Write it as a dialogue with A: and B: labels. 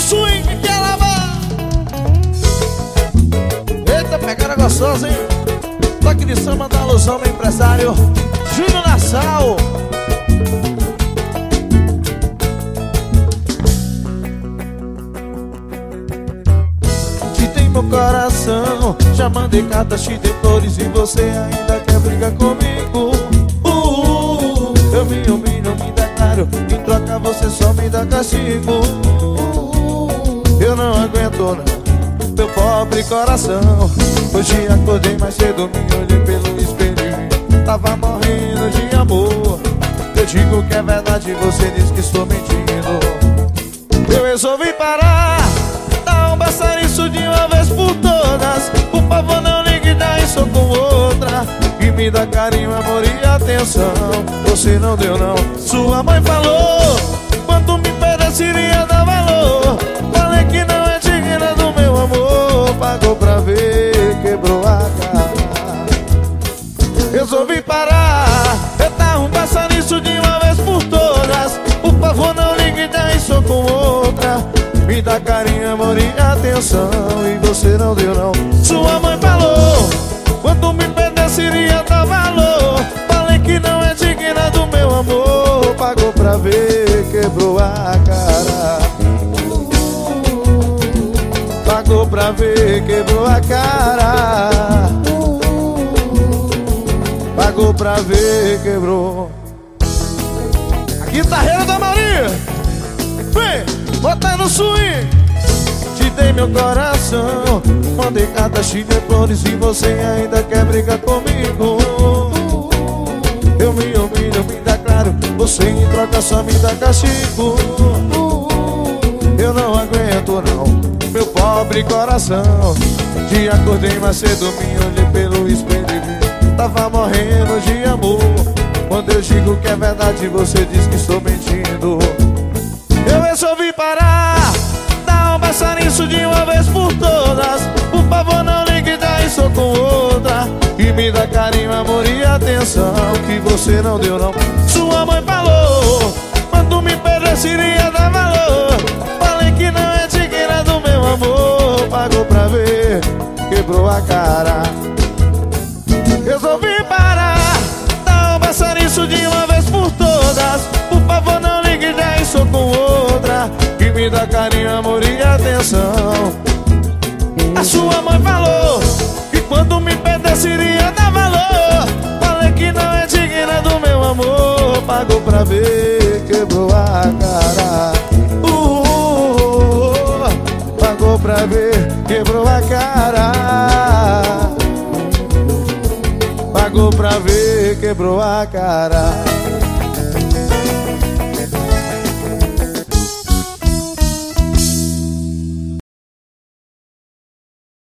A: swing que ela vai. Eita, pegada gostosa, hein? Toque de samba da alusão do empresário Júnior Nassau. Te tem meu coração, já mandei cartas, te dei flores e você ainda quer brigar comigo. Eu me humilho, me declaro, em troca você só me dá castigo. Eu não aguento não, meu pobre coração. Hoje acordei mais cedo, me olhei pelo espelho e tava morrendo de amor. Eu digo que é verdade, você diz que estou mentindo. Eu resolvi parar, dá um basta nisso de uma vez por todas. Por favor não ligue, dá isso com outra. E me dá carinho, amor e atenção. Você não deu não, sua mãe falou, quando me mereceria dar valor. Falei que não é digna do meu amor. Pagou pra ver, quebrou a cara. Resolvi parar, tentar um passar nisso de uma vez por todas. Por favor não ligue, dá isso com outra. Me dá carinho, amor e atenção. E você não deu não, sua mãe falou, quando me mereceria dar valor. Falei que não é digna do meu amor. Pagou pra ver, quebrou a cara. Pagou pra ver, quebrou a cara. Pagou pra ver, quebrou. A guitarreira da Maria, vem, bota no swing. Te dei meu coração, mandei cartas, te dei flores e você ainda quer brigar comigo. Eu me humilho, me declaro, você em troca só me dá castigo. Eu não aguento não, meu pobre coração. Te acordei mais cedo, me olhei pelo espelho e vi, tava morrendo de amor. Quando eu digo que é verdade, você diz que estou mentindo. Eu resolvi parar, dá um basta nisso de uma vez por todas. Por favor não ligue, dá isso com outra. E me dá carinho, amor e atenção, que você não deu não. Sua mãe falou, quando me mereceria dar valor. Falei que não é digna do meu amor. Pagou pra ver, quebrou a cara. Resolvi parar, dá um basta nisso de uma vez por todas. Por favor não ligue, dá isso com outra. Que me dá carinho, amor e atenção. A sua mãe falou que quando me mereceria dar valor. Falei que não é digna do meu amor. Pagou pra ver, quebrou a cara. Pagou pra ver, quebrou a cara. Pagou pra ver, quebrou a cara.